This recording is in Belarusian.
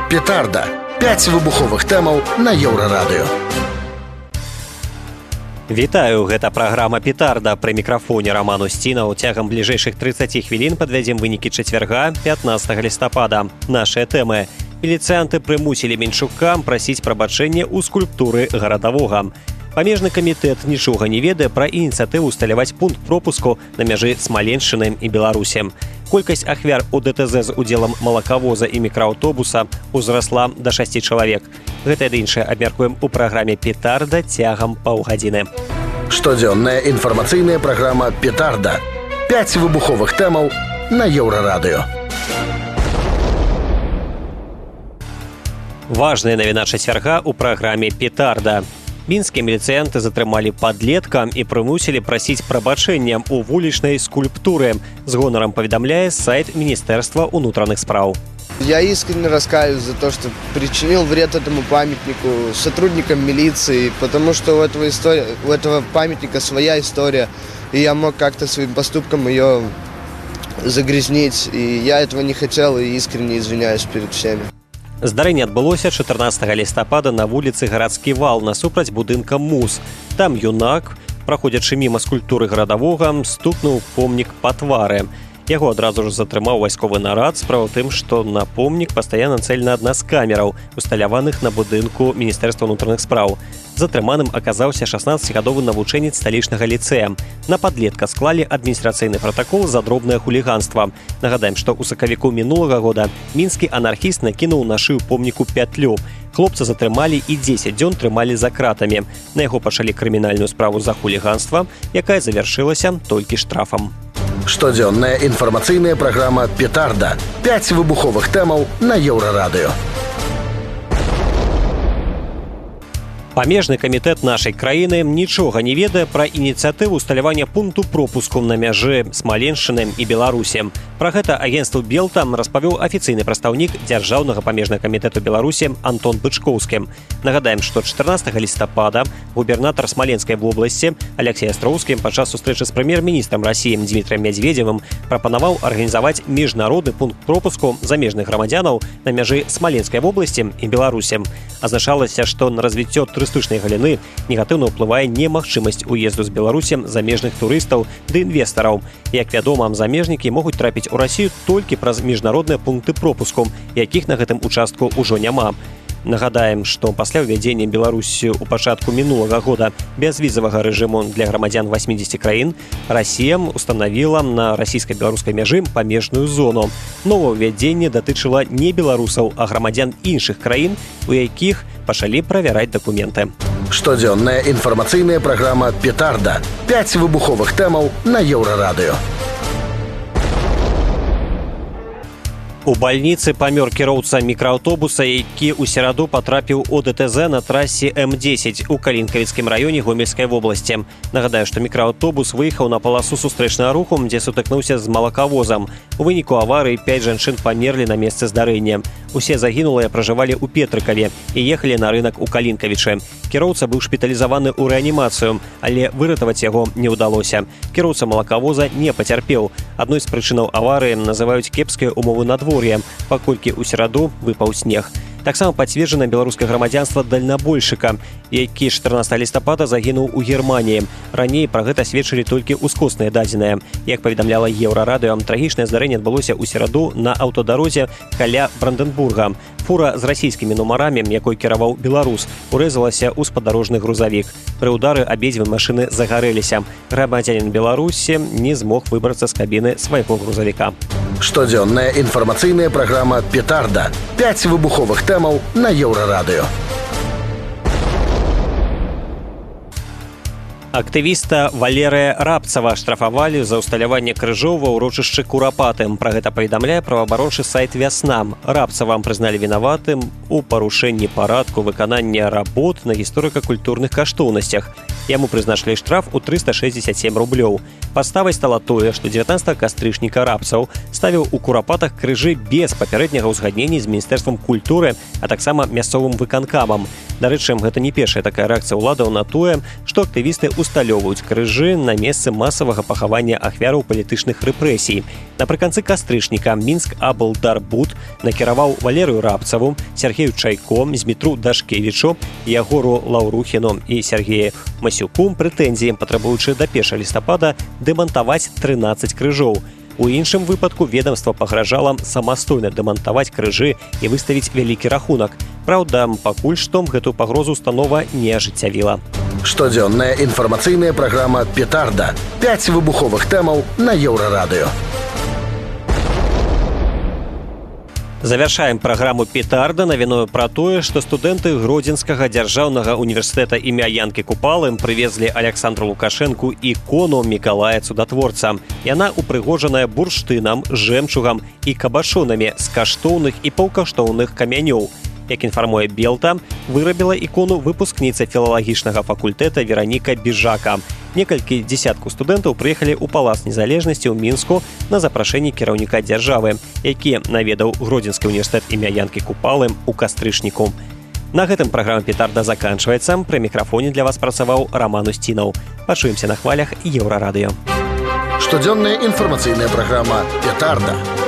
Петарда. 5 выбуховых тэмаў на Еўрарадыё. Вітаю, гэта праграма «Петарда». Пры мікрафоне Роман Устінаў. Цягам бліжэйшых 30 хвілін падвядзем вынікі чацвярга, 15 лістапада. Нашыя тэмы. Міліцыянты прымусілі Менчука прасіць прабачэння ў скульптуры гарадавога. Памежны камітэт нічога не ведае пра ініцыятыву усталяваць пункт пропуску на мяжы Смаленшчыны і Беларусі. Колькасць ахвяр у ДТЗ з удзелам малакавоза і мікрааўтобуса узрасла да 6 чалавек. Гэта і іншае абмяркуем у праграме «Петарда» цягам паўгадзіны. Штодзённая інфармацыйная праграма «Петарда». 5 выбуховых тэмаў на Еўрарадыё. Важная навіна чацвярга ў праграме «Петарда». Мінскія міліцыянты затрымалі падлетка і прымусілі прасіць прабачэння ў вулічнай скульптуры. З гонарам паведамляе сайт Министерства внутренних справ. Я искренне раскаиваюсь за то, что причинил вред этому памятнику сотрудникам милиции, потому что у этого памятника своя история, и я мог как-то своим поступком ее загрязнить, и я этого не хотел, и искренне извиняюсь перед всеми. Здарэнне адбылося 14 лістапада на вуліцы Гарадскі вал насупраць будынка МУЗ. Там юнак, праходзячы міма скульптуры гарадавога, стукнуў помнік па твары. Яго адразу ж затрымаў вайсковы нарад. Справа ў тым, што на помнік пастаянна нацэлена адна з камераў, усталяваных на будынку Міністэрства ўнутраных спраў. Затрыманым аказаўся 16гадовы навучэнец сталічнага ліцэя. На падлетка склалі адміністрацыйны пратакол за дробнае хуліганства. Нагадаем, што ў сакавіку мінулага года мінскі анархіст накінуў на шыю помніку пятлю. Хлопца затрымалі і 10 дзён трымалі за кратамі. На яго пачалі крымінальную справу за хуліганства, якая завяршылася толькі штрафам. Штодзённая інфармацыйная праграма «Петарда». 5 выбуховых тэмаў на Еўрарадыё. Памежны камітэт нашай краіны нічога не ведае пра ініцыятыву усталявання пункту пропуску на мяжы Смаленшчыны і Беларусі. Пра гэта агенцтву «Белта» распавёў афіцыйны прадстаўнік Дзяржаўнага памежнага камітэту Беларусі Антон Бычкоўскі. Нагадаем, што 14 лістапада губернатар Смаленскай вобласці Алексей Астроўскі падчас сустрэчы з прэм'ер-міністрам Расіі Дмітрыем Мядзведзевым прапанаваў арганізаваць міжнародны пункт пропуску замежных грамадзянаў на мяжы Смаленскай вобласці і Беларусі. Азначалася, што на развіццё турыстычнай галіны негатыўна ўплывае немагчымасць уезду з Беларусі замежных турыстаў ды інвестараў. Як вядома, замежнікі могуць трапіць у Расію толькі праз міжнародныя пункты пропуску, якіх на гэтым участку ўжо няма. Нагадаем, што пасля ўвядзення Беларусі ў пачатку мінулага года бязвізавага рэжыму для грамадзян 80 краін, Расія устанавіла на расійска-беларускай мяжы памежную зону. Новае ўвядзенне датычыла не беларусаў, а грамадзян іншых краін, у якіх пачалі правяраць дакументы. Штодзённая інфармацыйная праграма «Петарда». 5 выбуховых тэмаў на Еўрарадыё. У бальніцы памёр кіроўца мікрааўтобуса, які ў сераду патрапіў у ДТЗ на трасе М10 у Калінкавіцкім раёне Гомельскай вобласці. Нагадаю, што мікрааўтобус выехаў на паласу сустрэчнага руху, дзе сутыкнуўся з малакавозам. У выніку аварыі 5 жанчын памерлі на месцы здарэння. Усе загінулыя пражывалі ў Петрыкаве і ехалі на рынак у Калінкавічы. Кіроўца быў шпіталізаваны ў рэанімацыю, але выратаваць яго не ўдалося. Кіроўца малакавоза не пацярпеў. Адной з прычынаў аварыі называюць кепскія умовы надвор'я, паколькі ў сераду выпаў снег. Таксама пацверджана беларускае грамадзянства дальнабойшчыка, які 14 лістапада загінуў у Германіі. Раней пра гэта сведчылі толькі ўскосныя дадзеныя. Як паведамляла Еўрарадыё, трагічнае здарэнне адбылося ў сераду на аўтадарозе каля Бранденбурга. Фура з расійскімі нумарамі, якой кіраваў беларус, урэзалася ў спадарожны грузавік. Пры ўдары абедзве машыны загарэліся. Грамадзянін Беларусі не змог выбрацца з кабіны свайго грузавіка. Штодзённая інфармацыйная праграма «Петарда». 5 выбуховых тэмаў на Еўрарадыё. Актывіста Валерыя Рабцава штрафавалі за ўсталяванне крыжоў ва ўрочышчы Курапаты. Пра гэта паведамляе праваабарончы сайт «Вясна». Рабцава прызналі вінаватым у парушэнні парадку выканання работ на гісторыка-культурных каштоўнасцях. Яму прызначылі штраф у 367 рублёў. Падставай стала тое, што 19 кастрычніка Рабцаў ставіў у Курапатах крыжы без папярэдняга ўзгаднення з Міністэрствам культуры, а таксама мясцовым выканкамам. Дарэчы, гэта не першая такая рэакцыя ўладаў на тое, што актывісты усталёўваюць крыжы на месцы масавага пахавання ахвяраў палітычных рэпрэсій. Напрыканцы кастрычніка Мінск аблдарбуд накіраваў Валерыю Рабцаву, Сергею Чайко, Змітру Дашкевічу, Ягору Лаўрухіну і Сергею Масюку прэтэнзіі, патрабуючы да 1 лістапада дэмантаваць 13 крыжоў. У іншым выпадку ведомства пагражала самастойна дэмантаваць крыжы і выставіць вялікі рахунак. Праўда, пакуль што гэту пагрозу установа не ажыццявіла. Штодзённая інфармацыйная праграма «Петарда». 5 выбуховых тэмаў на Еўрарадыё. Завяршаем праграму «Петарда» навіною пра тое, што студэнты Гродзенскага дзяржаўнага універсітэта імя Янкі Купалы прывезлі Александру Лукашэнку ікону Мікалая Цудатворца. Яна упрыгожаная бурштынам, жэмчугам і кабашонамі з каштоўных і паўкаштоўных камянёў. Як інфармуе Белта, вырабіла ікону выпускніца філалагічнага факультэта Вераніка Біжака. Некалькі дзесяткаў студэнтаў прыехалі ў Палац Незалежнасці ў Мінску на запрашэнні кіраўніка дзяржавы, які наведаў Гродзенскі універсітэт імя Янкі Купалы ў кастрычніку. На гэтым праграма «Петарда» заканчваецца. Пры мікрафоне для вас працаваў Роман Устінаў. Пачуемся на хвалях Еўрарадыё. Штодзённая інфармацыйная праграма «Петарда».